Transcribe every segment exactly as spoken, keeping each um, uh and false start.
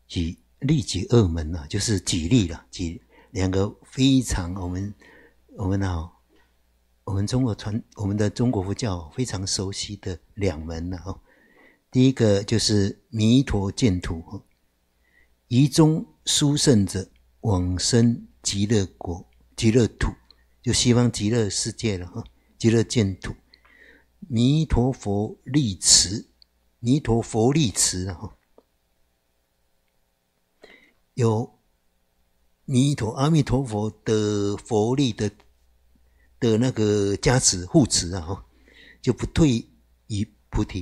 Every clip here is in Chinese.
举利己二门啊，就是举例了，举两个非常我们我们啊，我们中国传我们的中国佛教非常熟悉的两门啊。第一个就是弥陀净土，仪中殊胜者往生极乐国、极乐土，就西方极乐世界了哈，极乐净土。弥陀佛力持，弥陀佛力持啊，有弥陀阿弥陀佛的佛力的的那个加持护持啊，就不退于菩提。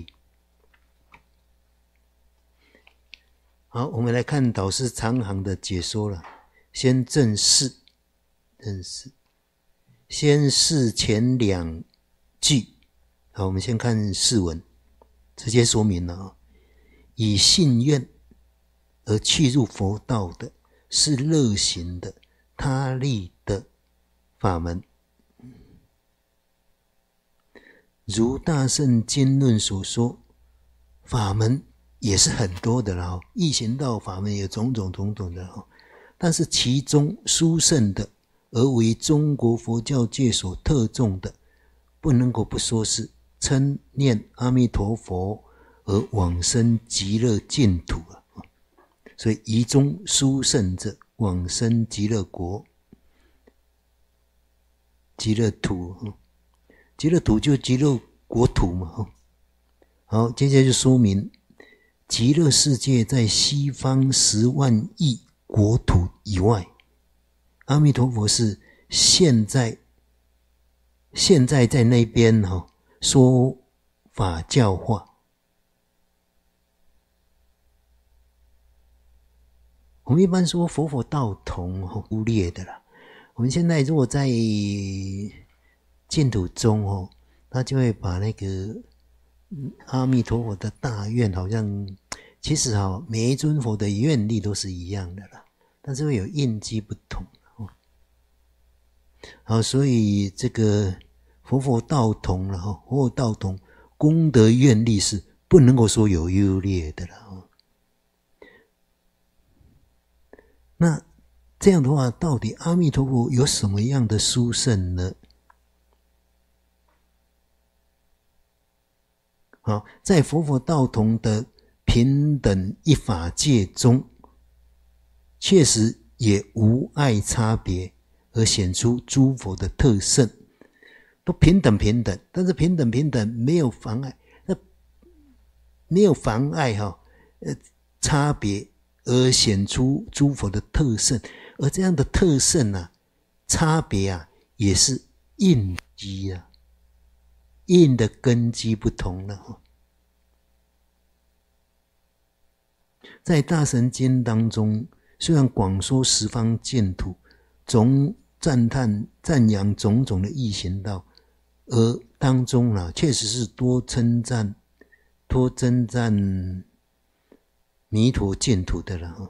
好，我们来看导师长行的解说了。先正释，正释，先释前两句。好，我们先看释文，直接说明了啊。以信愿而去入佛道的，是乐行的他力的法门。如大乘经论所说，法门也是很多的了，易行道法门有种种种种的，但是其中殊胜的而为中国佛教界所特重的，不能够不说是称念阿弥陀佛而往生极乐净土啊。所以仪中殊胜者往生极乐国、极乐土，极乐土就极乐国土嘛。好，接下来就说明极乐世界在西方十万亿国土以外，阿弥陀佛是现在现在在那边哈说法教化。我们一般说佛佛道同忽略的啦。我们现在如果在净土中哦，他就会把那个阿弥陀佛的大愿，好像其实啊，每一尊佛的愿力都是一样的啦，但是会有印记不同。好，所以这个佛佛道同了哈，佛佛道同，功德愿力是不能够说有优劣的了。那这样的话，到底阿弥陀佛有什么样的殊胜呢？好，在佛佛道同的平等一法界中，确实也无碍差别，而显出诸佛的特胜，都平等平等，但是平等平等没有妨碍，那没有妨碍哈，呃，差别而显出诸佛的特胜，而这样的特胜啊，差别啊，也是印基啊。印的根基不同了。在大乘经当中，虽然广说十方净土，总赞叹赞扬种种的易行道，而当中啊，确实是多称赞多称赞弥陀净土的了。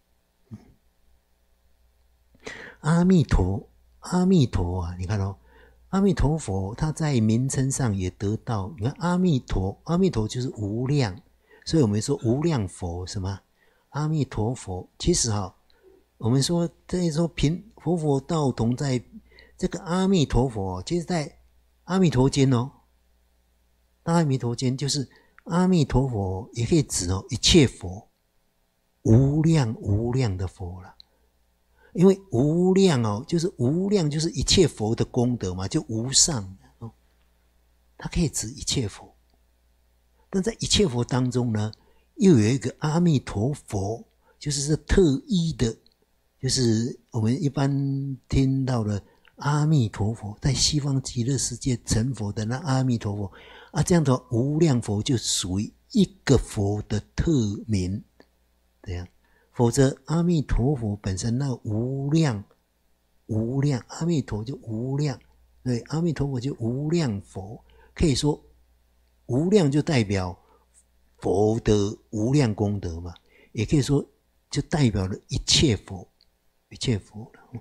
阿弥陀阿弥陀啊，你看哦，阿弥陀佛他在名称上也得到，你看阿弥陀，阿弥陀就是无量，所以我们说无量佛什么阿弥陀佛。其实哈、哦，我们说这说平佛佛道同，在这个阿弥陀佛，其实在阿弥陀经哦，大阿弥陀经就是阿弥陀佛，也可以指哦一切佛，无量无量的佛了。因为无量哦，就是无量，就是一切佛的功德嘛，就无上哦，它可以指一切佛。但在一切佛当中呢，又有一个阿弥陀佛，就是这特一的，就是我们一般听到的阿弥陀佛，在西方极乐世界成佛的那阿弥陀佛啊，这样的无量佛就属于一个佛的特名，这样。否则阿弥陀佛本身那无量无量，阿弥陀就无量，对，阿弥陀佛就无量佛，可以说无量就代表佛的无量功德嘛，也可以说就代表了一切佛，一切佛了。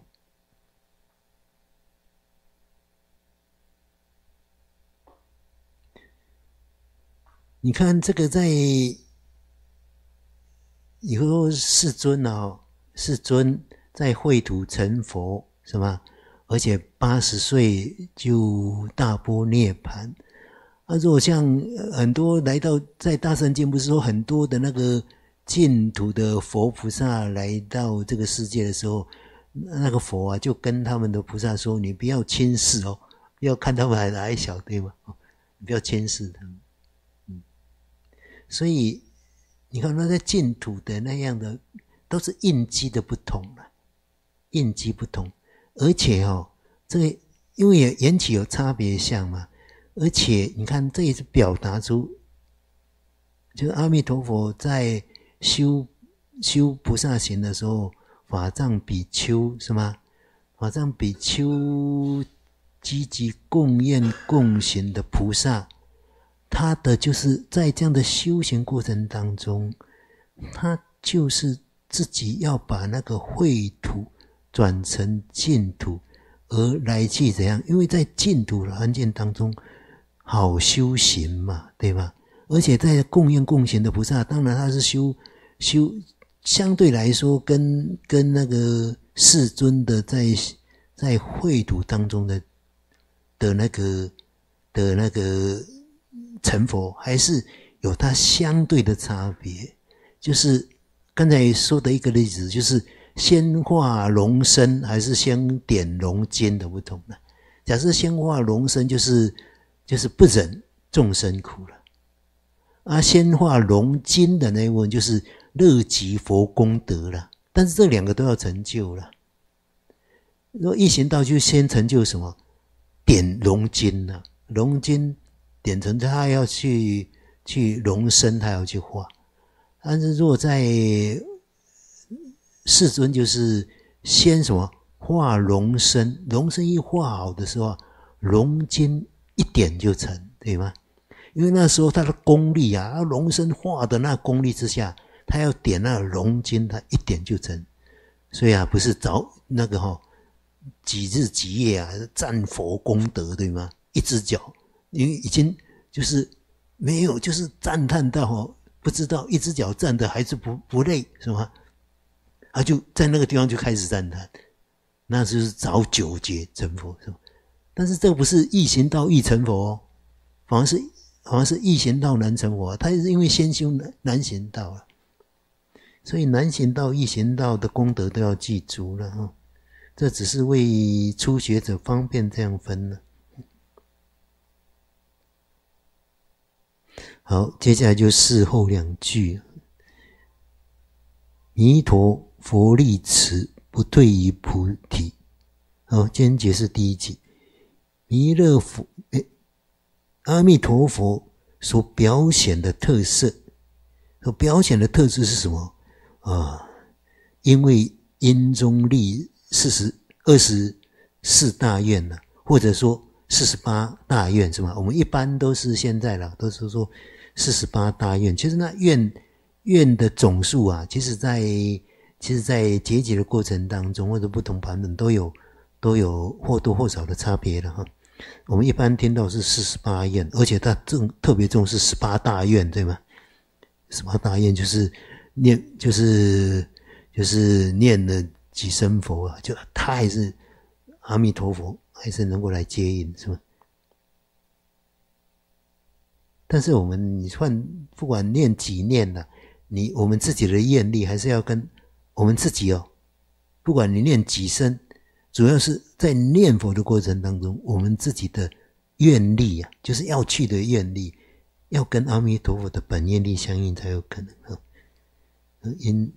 你看这个在以后世尊啊，世尊在秽土成佛，是吗？而且八十岁就大波涅槃。啊，如果像很多来到在大乘经，不是说很多的那个净土的佛菩萨来到这个世界的时候，那个佛啊就跟他们的菩萨说：“你不要轻视哦，不要看他们还矮小，对吗？你不要轻视他们。”嗯，所以你看，那在净土的那样的，都是印记的不同了，印记不同，而且哦，这个因为缘起有差别相嘛。而且你看，这也是表达出，就是阿弥陀佛在修修菩萨行的时候，法藏比丘是吗？法藏比丘积极共愿共行的菩萨，他的就是在这样的修行过程当中，他就是自己要把那个秽土转成净土，而来去怎样？因为在净土的环境当中。好修行嘛，对吧？而且在共愿共行的菩萨，当然他是修修，相对来说跟跟那个世尊的在在秽土当中的的那个的那个成佛，还是有它相对的差别。就是刚才说的一个例子，就是先化龙身还是先点龙筋的不同了。假设先化龙身，就是就是不忍众生苦了，啊，先化龙筋的那一部分就是乐极佛功德了。但是这两个都要成就了。如果一行道就先成就什么？点龙筋了，龙筋点成，他要去去龙身，他要去化。但是如果在世尊，就是先什么化龙身，龙身一化好的时候，龙筋一点就成，对吗？因为那时候他的功力啊，龙身化的那功力之下，他要点那龙筋，他一点就成。所以啊，不是早那个哈、哦，几日几夜啊，赞佛功德，对吗？一只脚，因为已经就是没有，就是赞叹到哦，不知道一只脚站的还是不不累，是吗？他就在那个地方就开始赞叹，那就是早九劫成佛，是吧？但是这不是易行道易成佛哦，反而是反而是易行道难成佛，他是因为先修难难行道了，所以难行道易行道的功德都要记足了哈。这只是为初学者方便这样分了。好，接下来就事后两句。弥陀佛力持，不退于菩提。好，今天解释第一句。弥勒佛，诶，阿弥陀佛所表现的特色，所表现的特色是什么啊？因为因中立四十二十四大愿呢，或者说四十八大愿是吗？我们一般都是现在了，都是说四十八大愿。其实那愿愿的总数啊，其实在其实在解解的过程当中，或者不同版本都有都有或多或少的差别了哈。我们一般听到是四十八愿，而且它正特别重视十八大愿，对吗？十八大愿就是念，就是就是念了几声佛啊，就他还是阿弥陀佛，还是能够来接引，是吗？但是我们你换不管念几念了、啊，你我们自己的愿力还是要跟我们自己哦，不管你念几声。主要是在念佛的过程当中，我们自己的愿力啊，就是要去的愿力，要跟阿弥陀佛的本愿力相应才有可能啊。因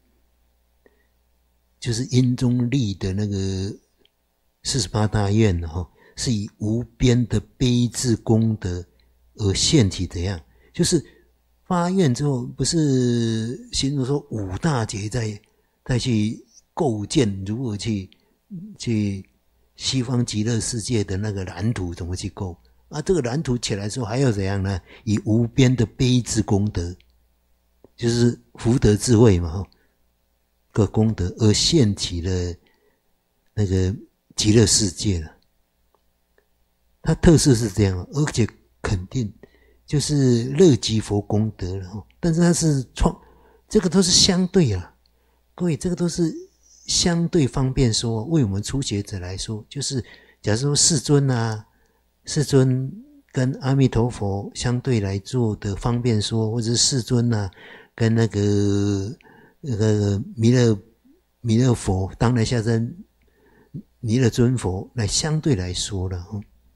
就是因中立的那个四十八大愿哈，是以无边的悲智功德而现起怎样？就是发愿之后，不是形容说五大劫再再去构建如何去。去西方极乐世界的那个蓝图怎么去构啊？这个蓝图起来之后还要怎样呢？以无边的悲智功德，就是福德智慧嘛，个功德而现起了那个极乐世界了。它特色是这样，而且肯定就是乐极佛功德了。但是它是创这个都是相对啊，各位，这个都是相对方便说。为我们初学者来说，就是假如说世尊啊，世尊跟阿弥陀佛相对来做的方便说，或者是世尊啊跟那个那个弥勒弥勒佛当来下生弥勒尊佛来相对来说了。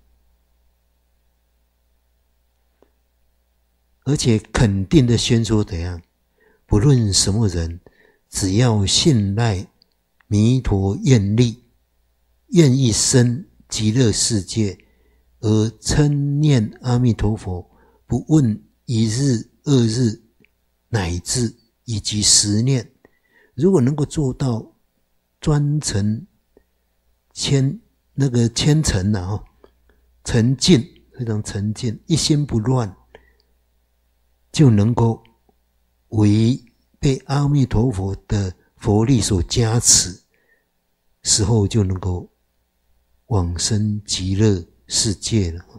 而且肯定的宣说怎样，不论什么人，只要信赖弥陀愿力，愿意生极乐世界，而称念阿弥陀佛，不问一日、二日，乃至以及十念，如果能够做到专诚谦那个虔诚啊，沉静，非常沉静，一心不乱，就能够为被阿弥陀佛的佛力所加持，时候就能够往生极乐世界了。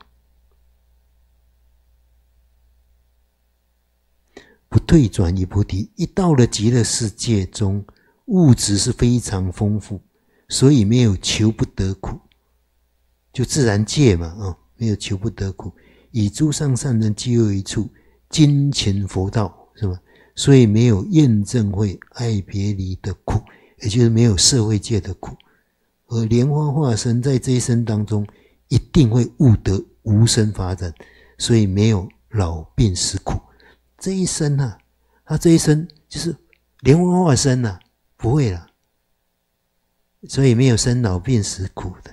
不退转于菩提，一到了极乐世界中，物质是非常丰富，所以没有求不得苦，就自然界嘛，哦，没有求不得苦，以诸上善人皆有一处，精勤佛道，是吗？所以没有验证会爱别离的苦，也就是没有社会界的苦。而莲花化身在这一生当中，一定会悟得无生法忍，所以没有老病死苦。这一生啊，他这一生就是莲花化身啊，不会啦，所以没有生老病死苦的，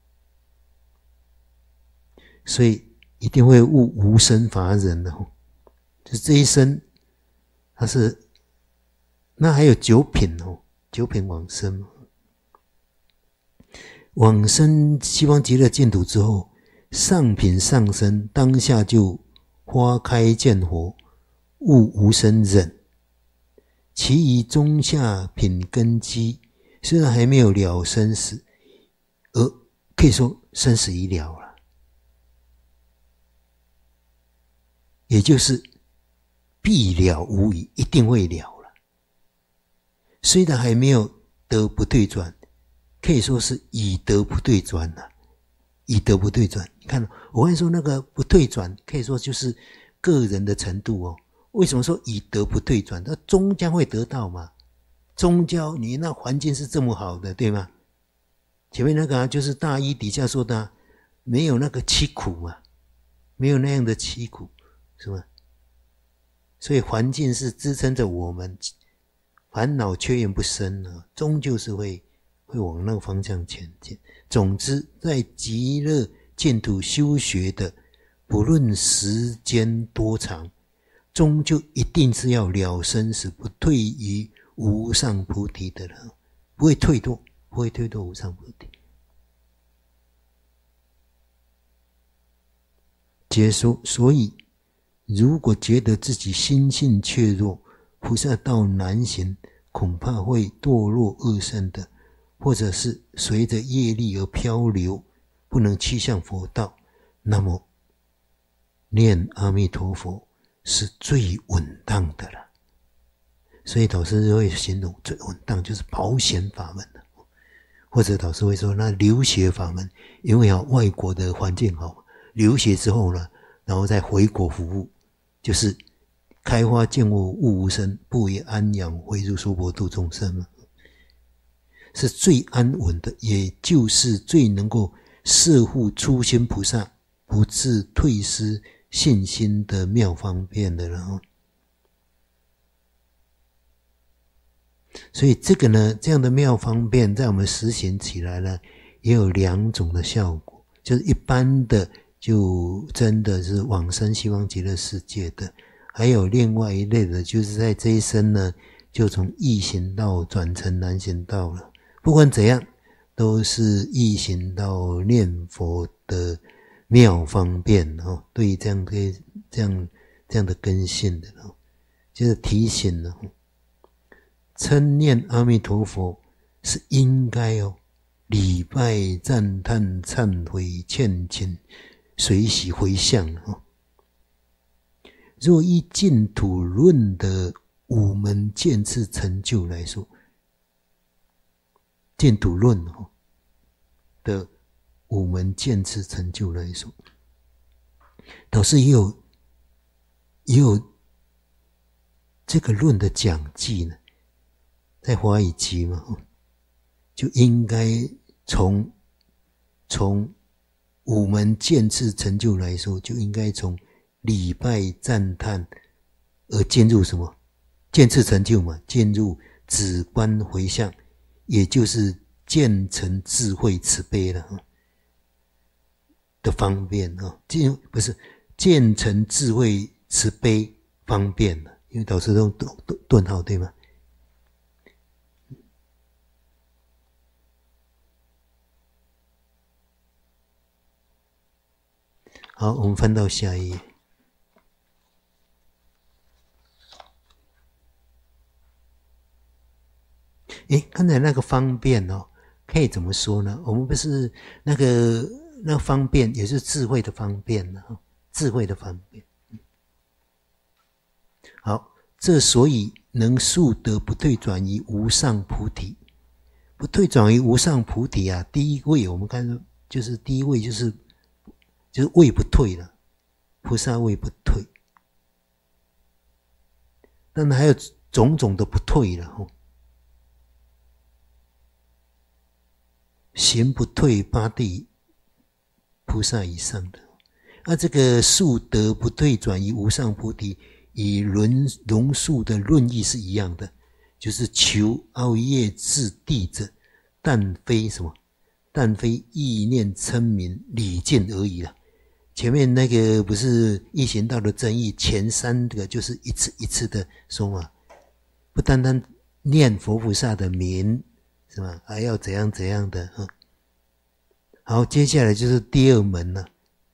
所以一定会悟无生法忍的。就这一生，他是那还有九品哦，九品往生，往生西方极乐净土之后，上品上生，当下就花开见佛，悟无生忍。其余中下品根基，虽然还没有了生死，而可以说生死已了了，也就是必了无疑，一定会了了。虽然还没有得不退转，可以说是已得不退转了，已得不退转。你看，我跟你说那个不退转，可以说就是个人的程度哦。为什么说已得不退转？它终将会得到嘛。终将你那环境是这么好的，对吗？前面那个啊，就是大一底下说的、啊，没有那个凄苦嘛，没有那样的凄苦，是吗？所以环境是支撑着我们烦恼缺缘不生啊，终究是会会往那个方向前进。总之，在极乐净土修学的，不论时间多长，终究一定是要了生死，不退于无上菩提的人，不会退堕，不会退堕无上菩提。解说，所以如果觉得自己心性怯弱，菩萨道难行，恐怕会堕落恶圣的，或者是随着业力而漂流，不能趋向佛道，那么念阿弥陀佛是最稳当的了。所以导师会形容最稳当就是保险法门，或者导师会说那留学法门，因为啊外国的环境好，留学之后呢，然后再回国服务，就是开花见悟悟无生，不为安养回入娑婆度众生嘛，是最安稳的，也就是最能够摄护初心菩萨不致退失信心的妙方便的了。所以这个呢，这样的妙方便在我们实行起来呢，也有两种的效果，就是一般的就真的是往生西方极乐世界的，还有另外一类的，就是在这一生呢，就从易行道转成难行道了。不管怎样，都是易行道念佛的妙方便哦。对于这样的这样这样的根性的哦，就是提醒了。称念阿弥陀佛是应该哦，礼拜、赞叹、忏悔、劝请，随喜回向哦。若依净土论的五门渐次成就来说，见土论的五门渐次成就来说，导师也有也有这个论的讲记呢，在华语集嘛，就应该从从五门渐次成就来说，就应该从礼拜赞叹而进入什么渐次成就嘛，进入止观回向，也就是渐成智慧慈悲了的方便啊，进不是渐成智慧慈悲方便了，因为导师都用顿号对吗？好，我们翻到下一页。诶，刚才那个方便哦，可以怎么说呢？我们不是那个那个方便，也是智慧的方便呢，智慧的方便。好，这所以能速得不退转于无上菩提，不退转于无上菩提啊。第一位我们看就是第一位就是就是位不退了，菩萨位不退，当然还有种种的不退了哦。行不退八地菩萨以上的，那、啊、这个速得不退转于无上菩提，与论龙树的论义是一样的，就是求奥业至地者，但非什么，但非意念称名理见而已了。前面那个不是一行道的争议，前三个就是一次一次的说嘛，不单单念佛菩萨的名。是吧？还要怎样怎样的、嗯、好，接下来就是第二门了，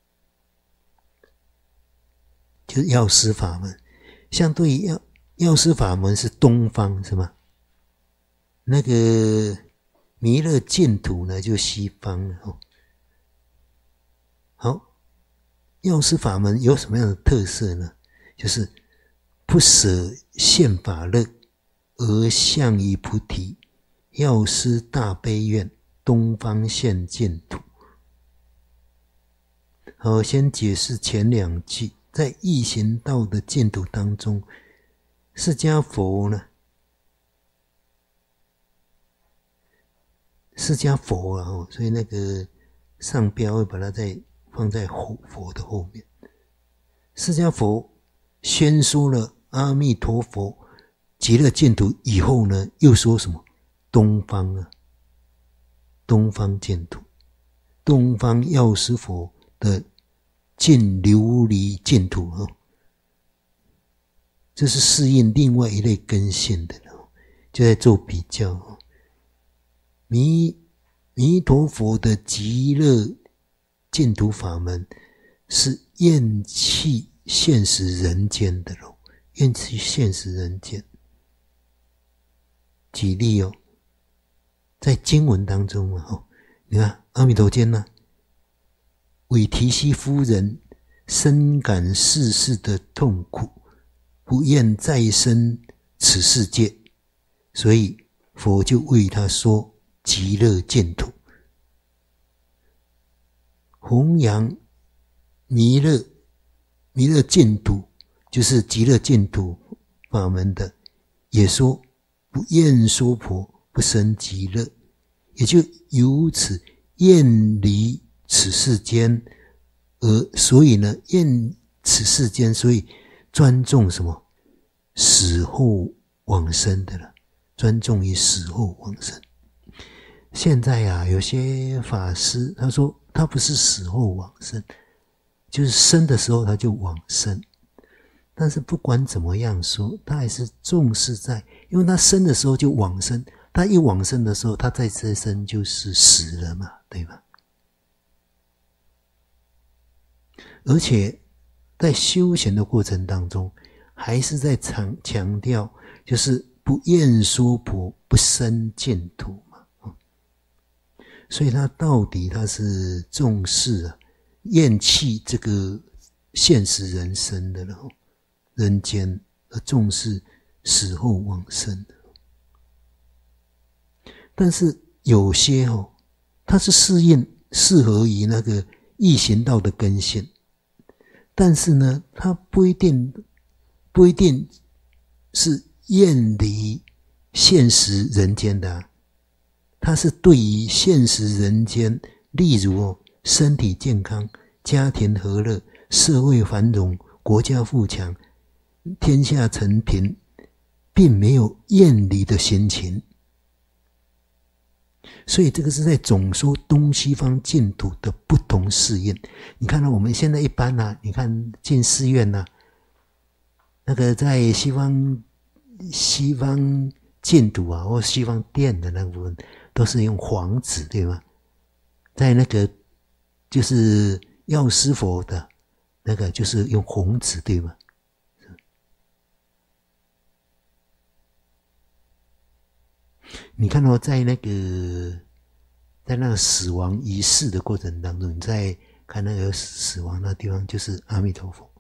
就是药师法门。相对于药药师法门是东方，是吗？那个弥勒净土呢，就西方了、哦。好，药师法门有什么样的特色呢？就是不舍现法乐，而向于菩提。药师大悲愿，东方现净土。好，先解释前两句。在易行道的净土当中，释迦佛呢，释迦佛啊，所以那个上标会把它再放在佛的后面。释迦佛宣说了阿弥陀佛极乐净土以后呢，又说什么？东方啊，东方净土，东方药师佛的净琉璃净土哦，这是适应另外一类根性的哦，就在做比较哦。弥弥陀佛的极乐净土法门是厌弃现实人间的哦，厌弃现实人间。举例哦。在经文当中啊，你看阿弥陀经呢、啊，韦提希夫人深感世事的痛苦，不愿再生此世界，所以佛就为他说极乐净土，弘扬弥勒弥勒净土，就是极乐净土法门的，也说不厌娑婆。不生极乐，也就由此厌离此世间，而所以呢，厌此世间，所以专重什么？死后往生的了，专重于死后往生。现在啊，有些法师他说他不是死后往生，就是生的时候他就往生。但是不管怎么样说，他还是重视在，因为他生的时候就往生。他一往生的时候，他在这生就是死了嘛，对吧？而且在修行的过程当中，还是在强强调，就是不厌娑婆，不生净土嘛。所以他到底他是重视啊，厌弃这个现实人生的了，人间而重视死后往生。但是有些哦，它是适应适合于那个易行道的根性，但是呢，它不一定不一定是厌离现实人间的、啊，它是对于现实人间，例如哦，身体健康、家庭和乐、社会繁荣、国家富强、天下承平，并没有厌离的心情。所以这个是在总说东西方净土的不同适应。你看到、啊、我们现在一般啊，你看进寺院啊，那个在西方西方净土啊，或西方殿的那部分，都是用黄纸，对吗？在那个就是药师佛的那个，就是用红纸，对吗？你看到、哦、在那个在那个死亡仪式的过程当中，你在看那个死亡那地方，就是阿弥陀佛，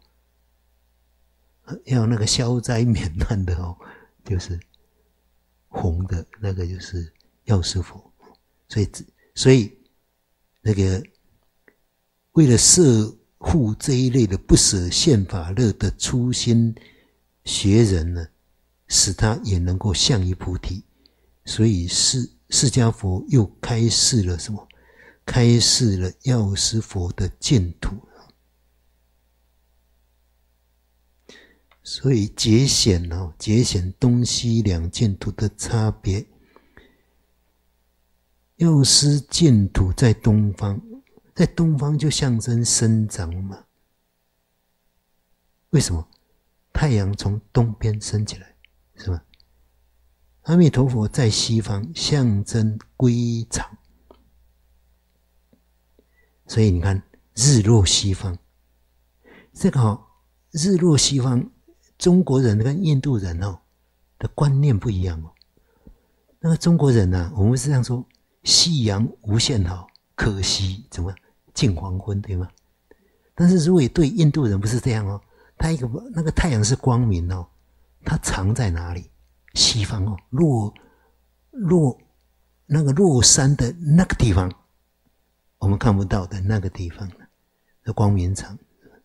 要那个消灾免难的哦，就是红的那个就是药师佛，所以所以那个为了摄护这一类的不舍现法乐的初心学人呢，使他也能够向于菩提。所以释释迦佛又开示了什么？开示了药师佛的净土。所以节显哦，节显东西两净土的差别。药师净土在东方，在东方就象征生长嘛。为什么？太阳从东边升起来，是吧？阿弥陀佛在西方象征归藏，所以你看日落西方，这个、哦、日落西方，中国人跟印度人哦的观念不一样哦。那个中国人啊，我们是这样说：夕阳无限好，可惜怎么近黄昏，对吗？但是如果对印度人不是这样哦，他一个那个太阳是光明哦，它藏在哪里？西方哦，落落那个落山的那个地方，我们看不到的那个地方的光明场。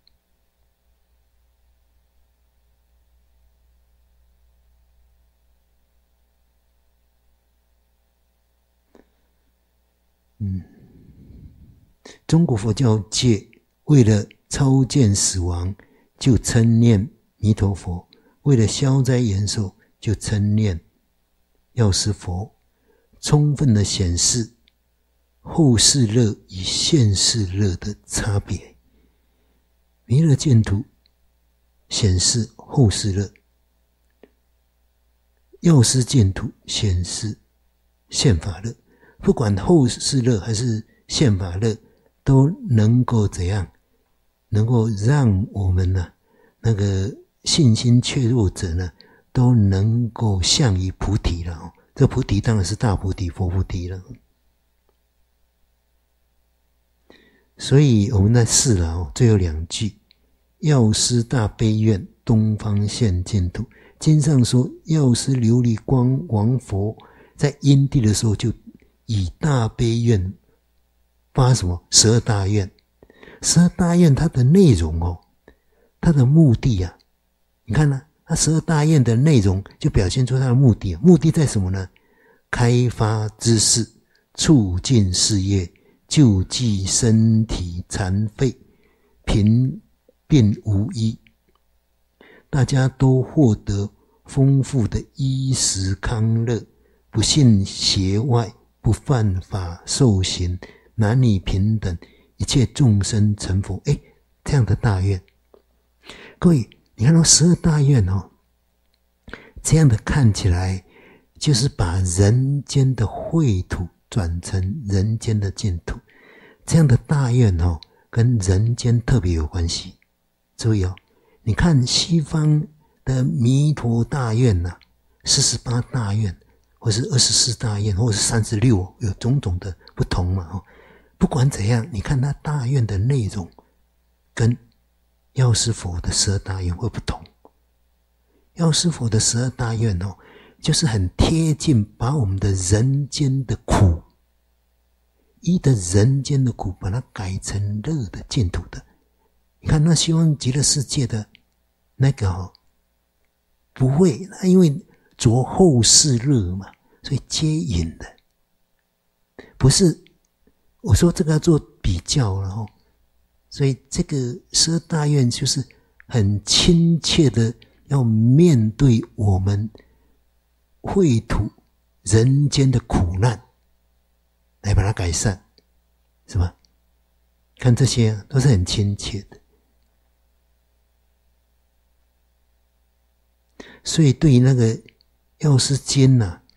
嗯，中国佛教界为了超见死亡，就称念弥陀佛；为了消灾延寿，就称念药师佛，充分的显示后世乐与现世乐的差别。弥勒净土显示后世乐，药师净土显示现法乐。不管后世乐还是现法乐，都能够怎样？能够让我们呢、啊，那个信心怯弱者呢，都能够向于菩提了、哦。这菩提当然是大菩提、佛菩提了。所以我们在试了哦，最后两句：药师大悲愿，东方现净土。经上说，药师琉璃光王佛在因地的时候，就以大悲愿发什么十二大愿。十二大愿它的内容哦，它的目的啊，你看呢、啊？它十二大愿的内容就表现出它的目的，目的在什么呢？开发知识，促进事业，救济身体残废，贫病无医，大家都获得丰富的衣食康乐，不信邪外，不犯法受刑，男女平等，一切众生成佛。哎，这样的大愿，各位。你看到十二大愿哦，这样的看起来就是把人间的秽土转成人间的净土，这样的大愿哦，跟人间特别有关系。注意哦，你看西方的弥陀大愿呐、啊，四十八大愿，或是二十四大愿，或是三十六，有种种的不同嘛哦。不管怎样，你看它大愿的内容跟药师佛的十二大愿会不同。 药师佛的十二大愿哦，就是很贴近把我们的人间的苦，依的人间的苦，把它改成乐的净土的。你看那西方极乐世界的那个哦，不会，因为着后世乐嘛，所以接引的。不是，我说这个要做比较了哦，所以这个十二大愿就是很亲切的要面对我们秽土人间的苦难，来把它改善，是吧？看这些啊，都是很亲切的。所以对于那个药师经呐、啊，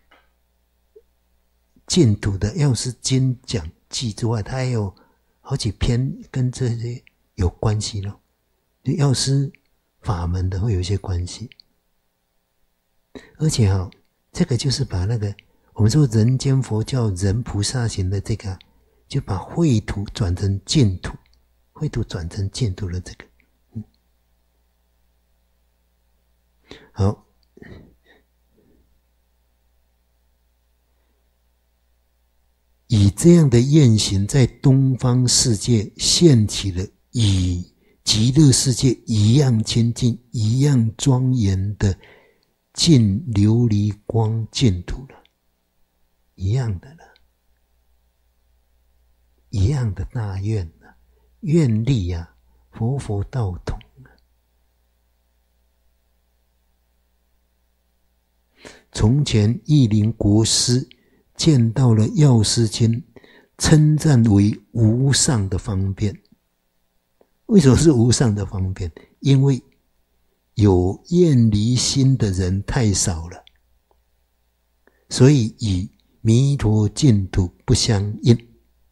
净土的药师经讲记之外，它还有好几篇跟这些有关系咯。就药师法门的会有一些关系，而且哈、哦，这个就是把那个我们说人间佛教人菩萨行的这个，就把秽土转成净土，秽土转成净土的这个，嗯，好。以这样的愿行，在东方世界现起了与极乐世界一样清净、一样庄严的净琉璃光净土了，一样的了，一样的大愿啊，愿力啊，佛佛道统啊。从前义林国师见到了药师经，称赞为无上的方便。为什么是无上的方便？因为有厌离心的人太少了，所以与弥陀净土不相应。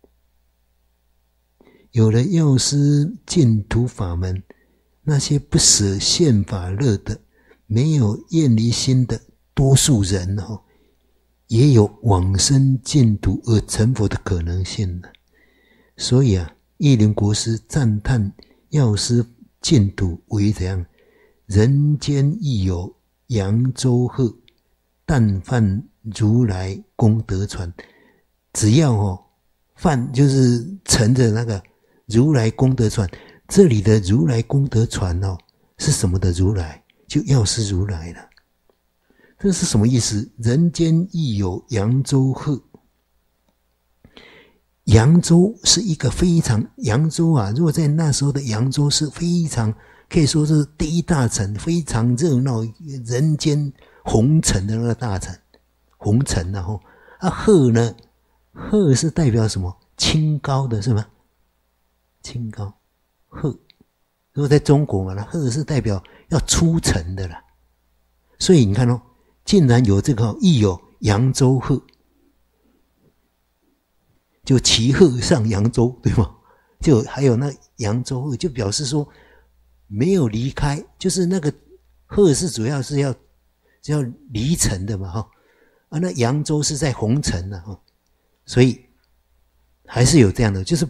有了药师净土法门，那些不舍现法乐的、没有厌离心的多数人哦，也有往生净土而成佛的可能性呢。所以啊，义林国师赞叹药师净土为怎样？人间亦有扬州鹤，但泛如来功德船。只要哦，泛就是乘着那个如来功德船。这里的如来功德船哦，是什么的如来？就药师如来了。这是什么意思？人间亦有扬州鹤。扬州是一个非常，扬州啊，如果在那时候的扬州是非常可以说是第一大城，非常热闹，人间红尘的那个大城，红尘然后啊，鹤呢，鹤是代表什么？清高的是吗？清高，鹤。如果在中国嘛，那鹤是代表要出尘的啦。所以你看哦，竟然有这个亦有扬州鹤。就骑鹤上扬州，对吗？就还有那扬州鹤，就表示说没有离开，就是那个鹤是主要是要是要离尘的嘛，哈啊，那扬州是在红尘呢，哈，所以还是有这样的，就是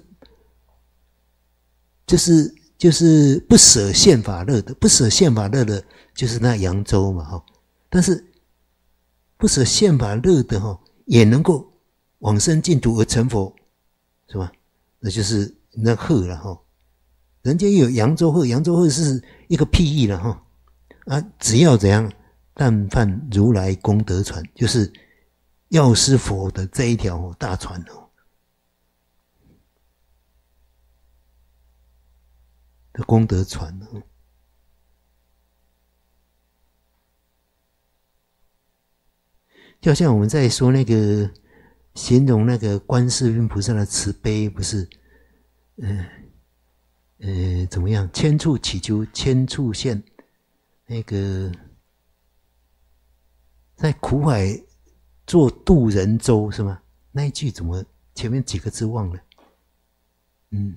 就是就是不舍现法乐的，不舍现法乐的，就是那扬州嘛，哈，但是不舍现法乐的哈，也能够往生净土而成佛，是吧？那就是那鹤了哈。人间有扬州鹤，扬州鹤是一个譬喻了哈。啊，只要怎样，但泛如来功德船，就是药师佛的这一条大船哦，的功德船哦。就好像我们在说那个。形容那个观世音菩萨的慈悲，不是，呃呃，怎么样？千处祈求千处现，那个在苦海做渡人舟是吗？那一句怎么前面几个字忘了？嗯，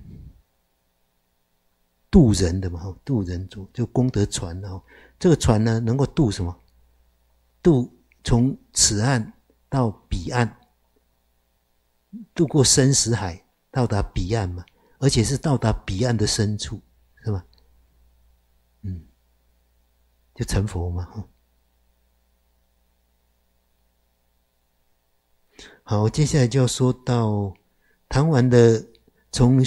渡人的嘛，渡人舟就功德船哦。这个船呢，能够渡什么？渡从此岸到彼岸。渡过生死海，到达彼岸嘛，而且是到达彼岸的深处，是吧？嗯， 就成佛嘛。好，接下来就要说到谈完的从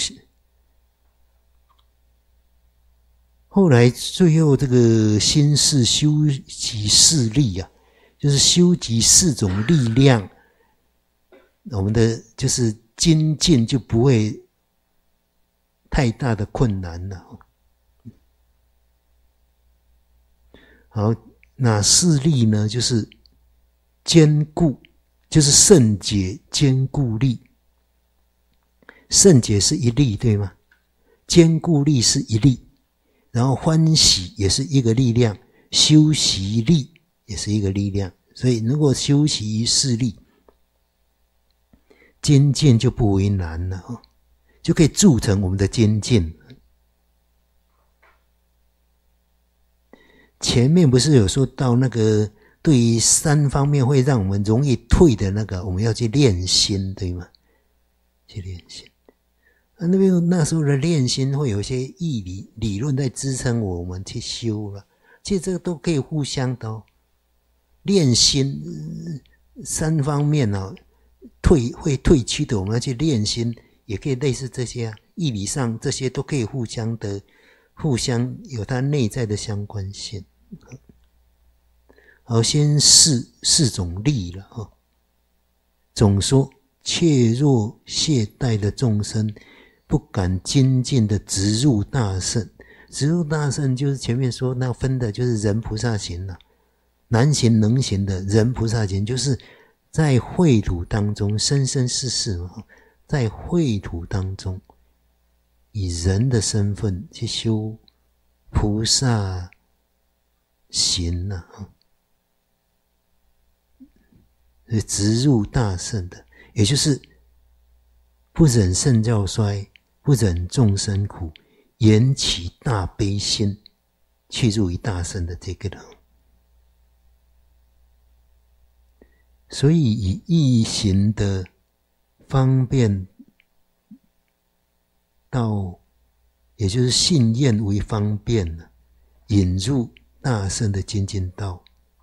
后来最后这个心事修集四力啊，就是修集四种力量，我们的就是精进就不会太大的困难了。好，哪四力呢？就是坚固，就是圣解坚固力。圣解是一力，对吗？坚固力是一力，然后欢喜也是一个力量，修习力也是一个力量。所以如果修习四力，精进就不为难了，就可以铸成我们的精进。前面不是有说到那个对于三方面会让我们容易退的那个，我们要去练心，对吗？去练心。啊、那边那时候的练心会有一些义理理论在支撑我们去修了，其实这个都可以互相的哦。练心、呃、三方面哦，退会退屈的，我们要去练心，也可以类似这些啊，义理上这些都可以互相的。互相有它内在的相关性。好，先四四种力了哈。总说，怯弱懈怠的众生，不敢精进的直入大圣。直入大圣就是前面说那分的，就是人菩萨行了、啊，难行能行的人菩萨行，就是在秽土当中生生世世嘛，在秽土当中。以人的身份去修菩萨行啊，直入大圣的，也就是不忍圣教衰，不忍众生苦，缘起大悲心，去入于大圣的这个人。所以以易行的方便道，也就是信愿为方便，引入大圣的精进道。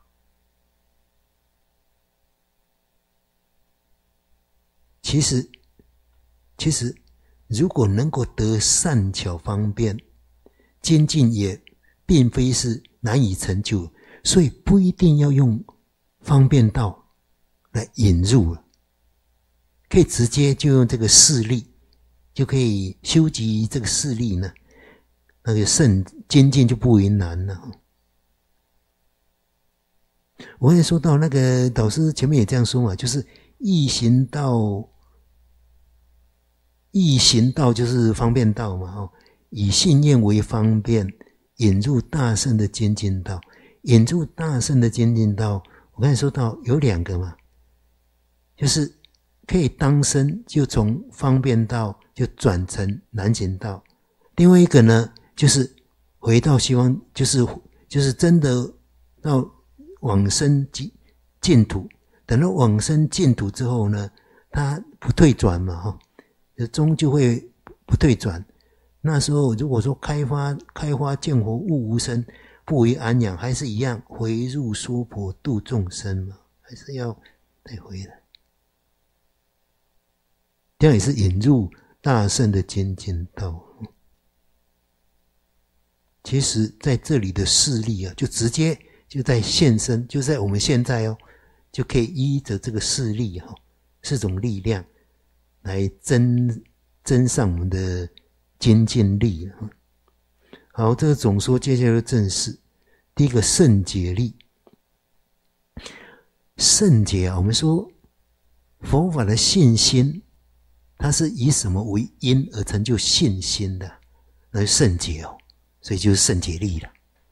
其实，其实如果能够得善巧方便，精进也并非是难以成就，所以不一定要用方便道来引入了，可以直接就用这个事例。就可以修集这个势力呢，那个圣精进就不为难了。我也说到那个导师前面也这样说嘛，就是易行道，易行道就是方便道嘛，以信愿为方便，引入大圣的精进道。引入大圣的精进道，我刚才说到有两个嘛，就是可以当生就从方便道就转成难行道，另外一个呢，就是回到希望，就是就是真的到往生净土，等到往生净土之后呢，他不退转嘛，哈，终究会不退转。那时候如果说开发开花见佛悟无生，不为安养，还是一样回入娑婆度众生嘛，还是要带回来。这样也是引入大圣的精进道。其实在这里的事例啊，就直接就在现身，就在我们现在哦，就可以依着这个事例哈、哦，四种力量来增增上我们的精进力。好，这个总说接下来就正式。第一个圣解力，圣解啊，我们说佛法的信心。它是以什么为因而成就信心的？那是圣解哦，所以就是圣解力了。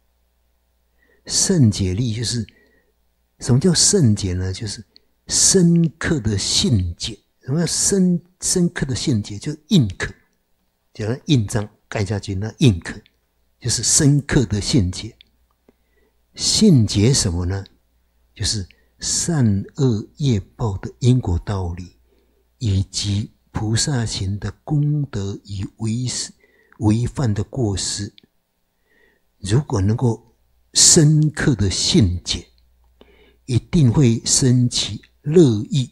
圣解力就是什么叫圣解呢？就是深刻的信解。什么叫深深刻的信解？就是印刻，就像印章盖下去那印刻，就是深刻的信解。信解什么呢？就是善恶业报的因果道理，以及菩萨行的功德与违违犯的过失，如果能够深刻的信解，一定会升起乐意，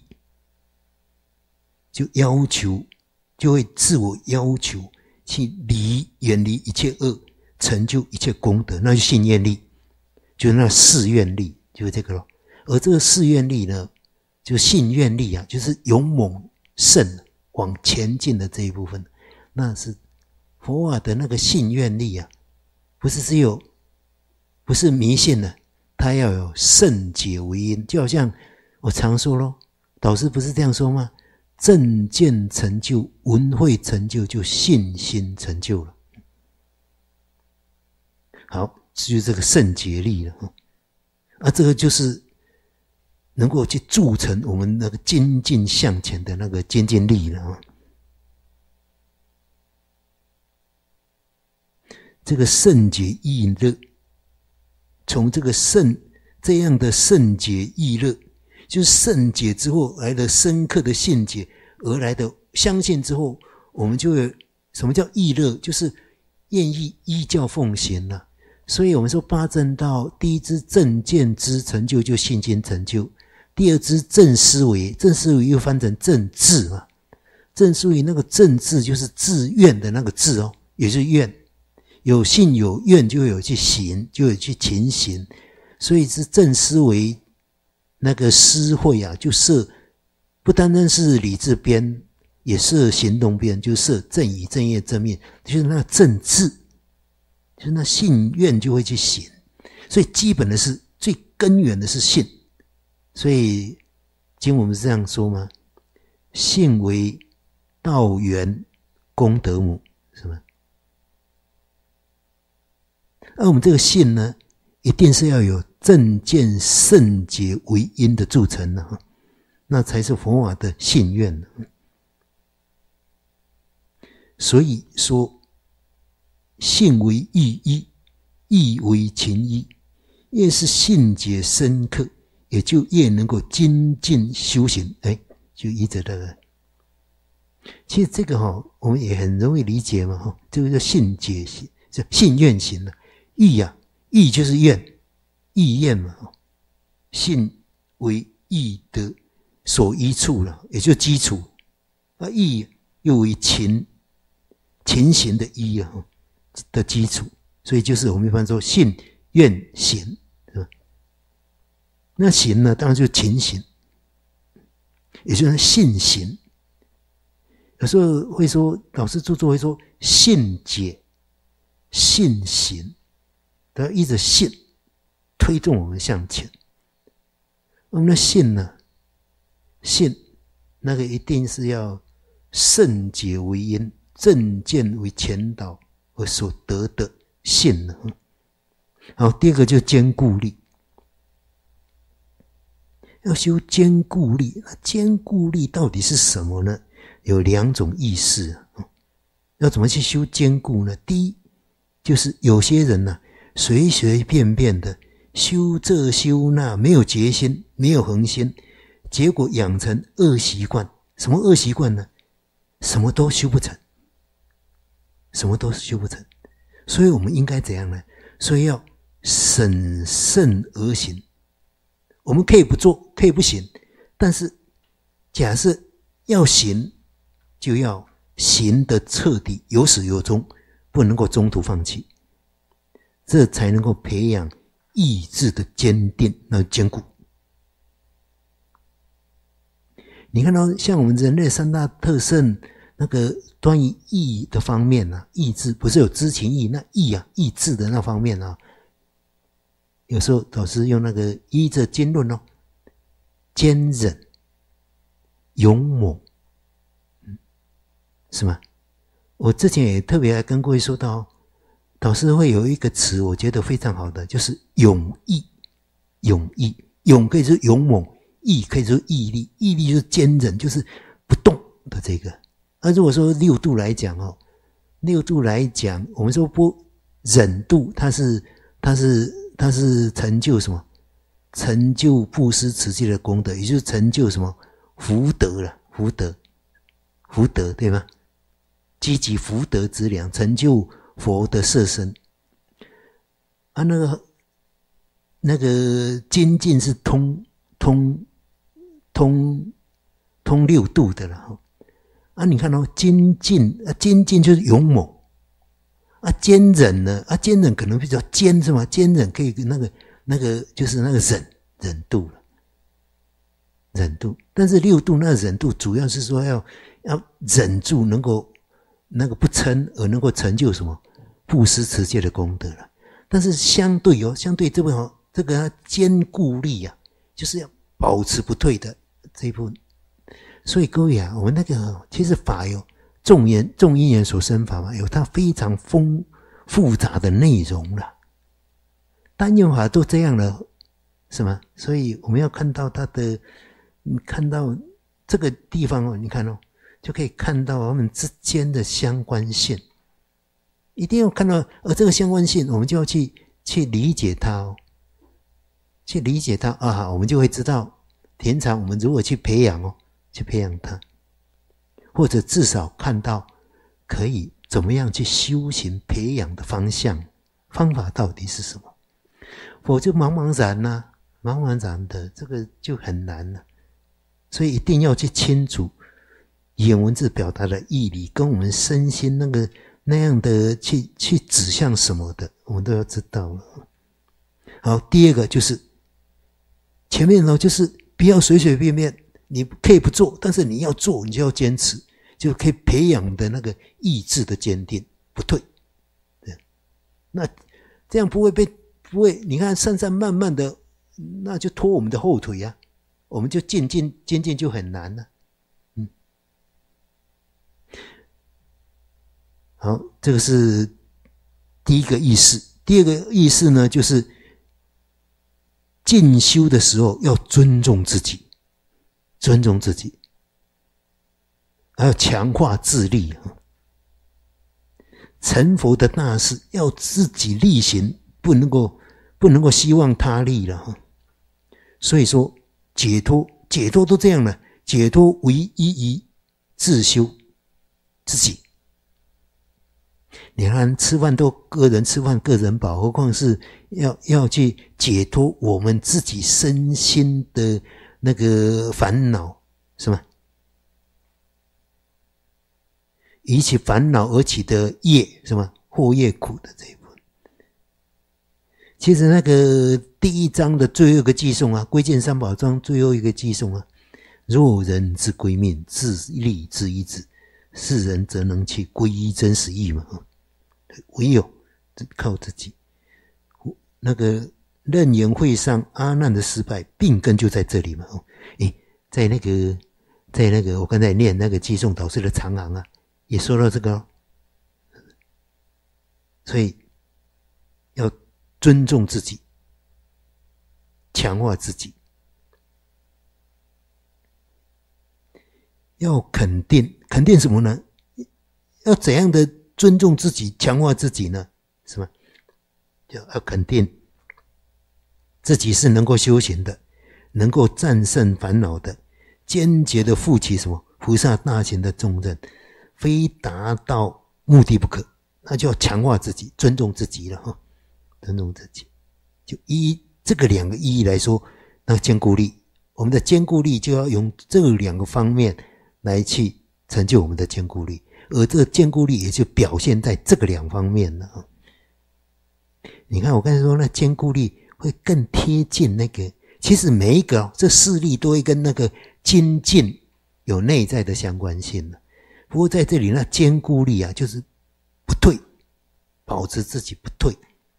就要求，就会自我要求去离远离一切恶，成就一切功德，那就信愿力，就是那誓愿力，就是这个咯。而这个誓愿力呢，就信愿力啊，就是勇猛胜往前进的这一部分，那是佛法的那个信愿力啊，不是只有，不是迷信的，它要有圣解为因，就好像我常说咯，导师不是这样说吗？正见成就，闻慧成就，就信心成就了。好，就是这个圣解力了啊，这个就是能够去铸成我们那个精进向前的那个精进力了啊。这个圣解意乐，从这个圣这样的圣解意乐，就是圣解之后来的深刻的信解而来的相信之后，我们就有什么叫意乐，就是愿意依教奉行了。所以我们说八正道，第一支正见之成就就信心成就，第二支正思维，正思维又翻成正志嘛，正思维那个正志就是自愿的那个志哦，也是愿，有信有愿就有去行，就有去勤行，所以是正思维那个思慧啊，就设不单单是理智边，也设行动边，就设正语正业正面，就是那个正志，就是那信愿就会去行，所以基本的是最根源的是信。所以经我们是这样说吗？信为道源功德母，是吗？而我们这个信呢，一定是要有正见圣解为因的铸成的，那才是佛法的信愿。所以说信为意义，意为情义，越是信解深刻，也就越能够精进修行。哎，就依着这个，其实这个哈、哦，我们也很容易理解嘛哈，这个叫信解行，叫信愿行了。意呀、啊，意就是愿，意愿嘛，信为意的所依处了，也就是基础。啊，意又为勤，勤行的依啊的基础，所以就是我们一般说信愿行，是吧？那行呢，当然就是勤行，也就是信行。有时候会说，老师著作会说信解、信行，都要依着信推动我们向前。我们的信呢，信那个一定是要圣解为因，正见为前导而所得的信呢。好，第二个就是坚固力，要修坚固力。那坚固力到底是什么呢？有两种意思。要怎么去修坚固呢？第一，就是有些人呢、啊，随随便便的修这修那，没有决心，没有恒心，结果养成恶习惯。什么恶习惯呢？什么都修不成，什么都修不成。所以我们应该怎样呢？所以要审慎而行。我们可以不做，可以不行，但是假设要行，就要行得彻底，有始有终，不能够中途放弃，这才能够培养意志的坚定，那坚固。你看到像我们人类三大特性，那个关于意的方面啊，意志不是有知情意，那意啊，意志的那方面啊，有时候老师用那个依着经论哦，坚忍、勇猛，嗯，是吗？我之前也特别来跟各位说到，导师会有一个词，我觉得非常好的，就是勇毅。勇毅，勇可以是勇猛，毅可以是毅力，毅力就是坚忍，就是不动的这个。那、啊、如果说六度来讲哦，六度来讲，我们说不忍度，它是它是它是成就什么？成就布施持戒的功德，也就是成就什么福德了，福德，福德对吗？积极福德之良，成就佛的色身。啊，那个那个精进是通通通通六度的了哈。啊，你看哦，精进啊，精进就是勇猛啊，坚忍呢啊，坚忍可能比较坚是吗？坚忍可以那个那个就是那个忍忍度了，忍度。但是六度那个忍度主要是说要要忍住，能够那个不嗔，而能够成就什么布施持戒的功德了。但是相对哦，相对这部分哦，这个坚固力啊，就是要保持不退的这一部分。所以各位啊，我们那个其实法有众缘众因缘所生法嘛，有它非常丰复杂的内容了。单用法都这样了，是吗？所以我们要看到它的，你看到这个地方哦，你看哦，就可以看到我们之间的相关性。一定要看到，而这个相关性，我们就要去去理解它哦，去理解它啊，我们就会知道，平常我们如果去培养哦。去培养它，或者至少看到可以怎么样去修行培养的方向方法到底是什么，否则茫茫然呐、啊，茫茫然的这个就很难了、啊。所以一定要去清楚语言文字表达的义理，跟我们身心那个那样的去去指向什么的，我们都要知道了。好，第二个就是前面呢，就是不要随随便便。你可以不做，但是你要做，你就要坚持，就可以培养的那个意志的坚定，不退。对，那这样不会被不会，你看散散漫漫的，那就拖我们的后腿啊，我们就渐渐渐渐就很难了。嗯，好，这个是第一个意识。第二个意识呢，就是进修的时候要尊重自己。尊重自己，还要强化自力。成佛的大事要自己力行，不能够不能够希望他力了。所以说解脱解脱都这样了，解脱唯一于自修自己。你看吃饭都个人吃饭个人饱，何况是要要去解脱我们自己身心的那个烦恼，是吗？以其烦恼而起的业，是吗？祸业苦的这一部分。其实那个第一章的最后一个偈颂啊，归见三宝章最后一个偈颂啊，若人之归命，自立之一子，是人则能去归依真实义嘛。唯有靠自己。那个任言会上阿难的失败，病根就在这里嘛。诶，在那个，在那个，我刚才念那个偈颂导师的长行啊，也说到这个、哦，所以要尊重自己，强化自己，要肯定，肯定什么呢？要怎样的尊重自己、强化自己呢？是吗？要肯定自己是能够修行的，能够战胜烦恼的，坚决的负起什么菩萨大行的重任，非达到目的不可。那就要强化自己，尊重自己了哈，尊重自己。就依这个两个意义来说，那坚固力，我们的坚固力就要用这两个方面来去成就我们的坚固力，而这个坚固力也就表现在这个两方面了。你看我刚才说那坚固力会更贴近那个，其实每一个、哦、这四力都会跟那个精进有内在的相关性的。不过在这里那坚固力啊，就是不退，保持自己不退。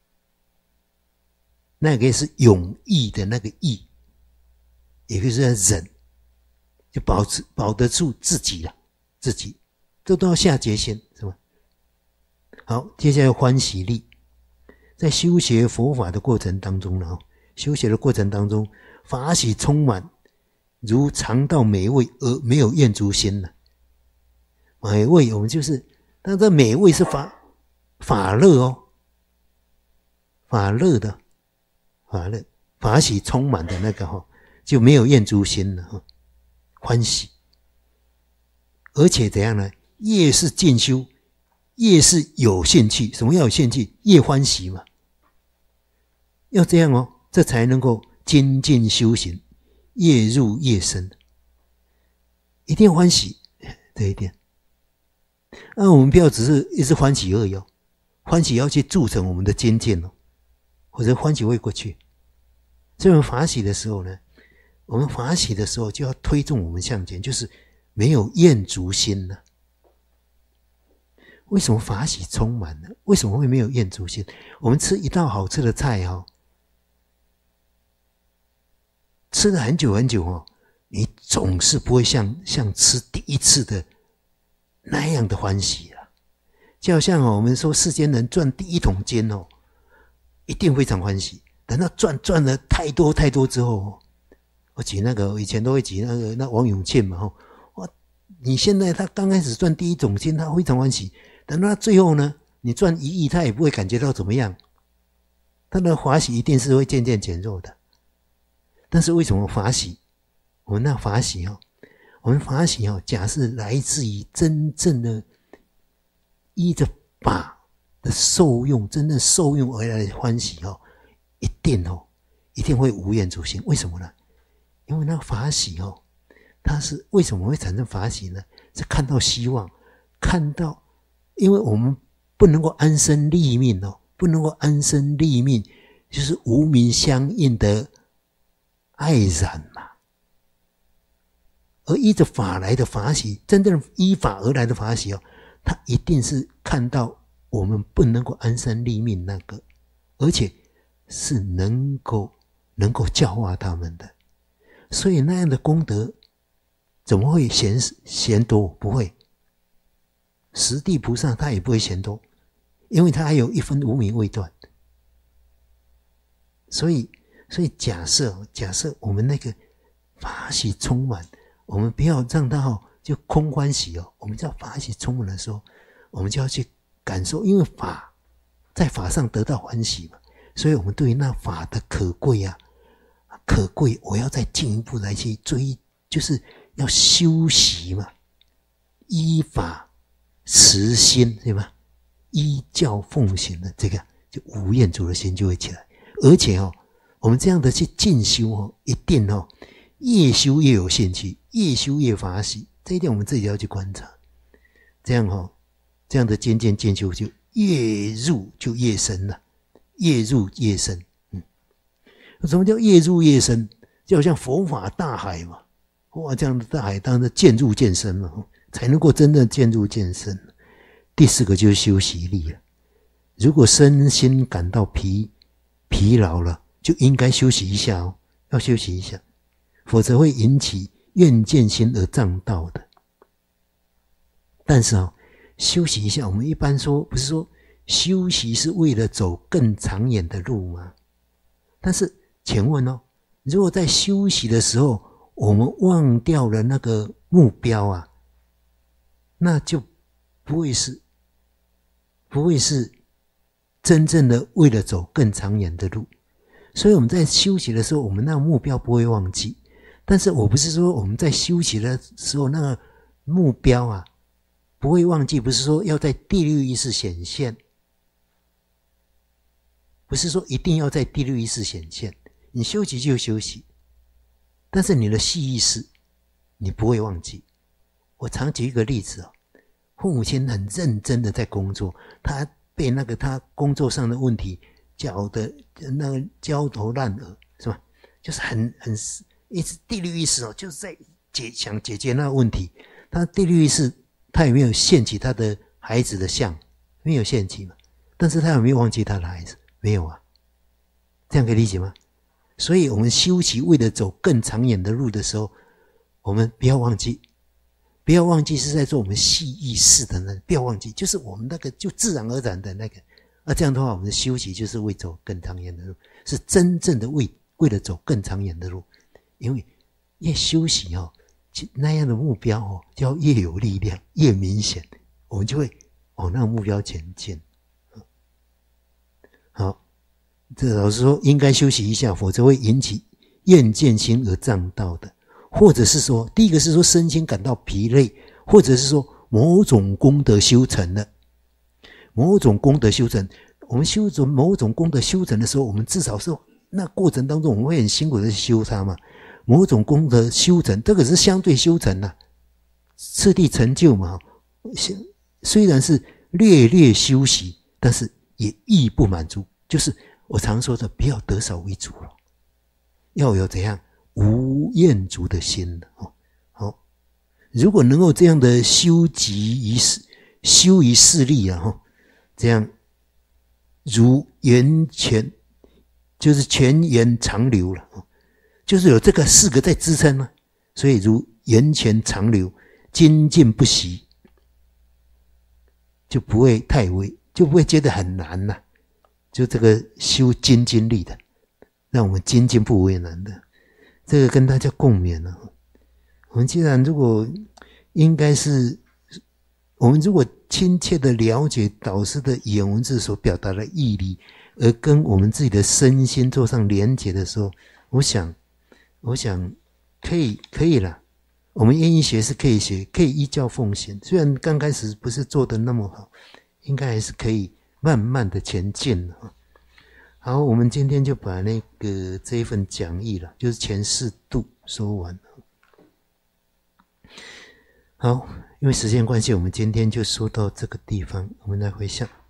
那个是勇毅的那个毅，也就是忍，就保持保得住自己了，自己这都要下决心，是吧？好，接下来欢喜力。在修学佛法的过程当中呢，修学的过程当中，法喜充满，如尝到美味而没有厌足心了。美味我们就是，但这美味是法法乐哦，法乐的法乐，法喜充满的那个哈、哦，就没有厌足心了哈，欢喜。而且怎样呢？越是进修，越是有兴趣。什么要有兴趣？越欢喜嘛。要这样哦， 这才能够精进修行，越入越深。一定要欢喜这一点。那、啊、我们不要只是一直欢喜而已哦，欢喜要去铸成我们的精进哦，或者欢喜会过去。所以我们法喜的时候呢，我们法喜的时候就要推动我们向前，就是没有厌足心呢。为什么法喜充满呢？为什么会没有厌足心？我们吃一道好吃的菜哦，吃了很久很久哦，你总是不会像像吃第一次的那样的欢喜啊。就好像哦，我们说世间人赚第一桶金哦，一定非常欢喜。等到赚赚了太多太多之后哦，我举那个以前都会举那个那王永庆嘛哦，哇，你现在他刚开始赚第一桶金，他非常欢喜。等到他最后呢，你赚一亿，他也不会感觉到怎么样，他的法喜一定是会渐渐减弱的。但是为什么法喜？我们那法喜哦，我们法喜哦，假设来自于真正的依着法的受用，真正受用而来的欢喜哦，一定哦，一定会无厌足心。为什么呢？因为那法喜哦，它是为什么会产生法喜呢？是看到希望，看到。因为我们不能够安身立命哦，不能够安身立命，就是无名相应的爱染嘛。而依着法来的法喜，真正依法而来的法喜哦，它一定是看到我们不能够安身立命那个，而且是能够能够教化他们的。所以那样的功德怎么会嫌嫌多？不会。十地菩萨他也不会嫌多，因为他还有一分无明未断。所以，所以假设假设我们那个法喜充满，我们不要让它就空欢喜哦。我们叫法喜充满的时候，我们就要去感受，因为法在法上得到欢喜嘛，所以我们对于那法的可贵啊，可贵，我要再进一步来去追，就是要修习嘛，依法。慈心对吧？依教奉行的这个，就无厌足的心就会起来。而且哦，我们这样的去进修哦，一定哦，越修越有兴趣，越修越法喜。这一点我们自己要去观察。这样哦，这样的渐渐进修就越入就越深了，越入越深。嗯，什么叫越入越深？就好像佛法大海嘛，哇，这样的大海当然渐入渐深嘛。才能够真正渐入渐深。第四个就是修习力了。如果身心感到疲疲劳了，就应该休息一下哦，要休息一下，否则会引起怨见心而障道的。但是哦，休息一下，我们一般说不是说休息是为了走更长远的路吗？但是请问哦，如果在休息的时候，我们忘掉了那个目标啊，那就不会是不会是真正的为了走更长远的路。所以我们在休息的时候，我们那个目标不会忘记。但是我不是说我们在休息的时候那个目标啊不会忘记，不是说要在第六意识显现，不是说一定要在第六意识显现，你休息就休息，但是你的细意识你不会忘记。我常举一个例子哦，父母亲很认真的在工作，他被那个他工作上的问题搅得那个焦头烂额，是吧？就是很很一直第六意识哦，就是在解想解决那个问题。他第六意识他有没有献起他的孩子的像？没有献起嘛。但是他有没有忘记他的孩子？没有啊。这样可以理解吗？所以我们修习为了走更长远的路的时候，我们不要忘记。不要忘记是在做我们细意识的那个，不要忘记，就是我们那个就自然而然的那个。那这样的话，我们的修习就是为走更长远的路，是真正的为为了走更长远的路。因为越修习哦，那样的目标哦，就要越有力量，越明显，我们就会往那个目标前进。好，这老师说应该休息一下，否则会引起厌见心而障道的。或者是说，第一个是说身心感到疲累，或者是说某种功德修成了，某种功德修成，我们修成某种功德修成的时候，我们至少是那过程当中我们会很辛苦的修它嘛，某种功德修成，这个是相对修成啊，次第成就嘛。虽然是略略修习，但是也亦不满足，就是我常说的，不要得少为主了，要有怎样无厌足的心的哦。好，如果能够这样的修集于事，修于事力啊，哈，这样如源泉，就是泉源长流了，就是有这个四个在支撑啊，所以如源泉长流，精进不息，就不会太微，就不会觉得很难了、啊。就这个修精进力的，让我们精进不为难的，这个跟大家共勉了、啊。我们既然如果应该是，我们如果亲切的了解导师的语言文字所表达的义理，而跟我们自己的身心做上连结的时候，我想，我想可以可以啦。我们愿意学是可以学，可以依教奉行。虽然刚开始不是做的那么好，应该还是可以慢慢的前进的。好，我们今天就把那个这一份讲义了，就是前四度说完了。好，因为时间关系，我们今天就说到这个地方，我们来回向。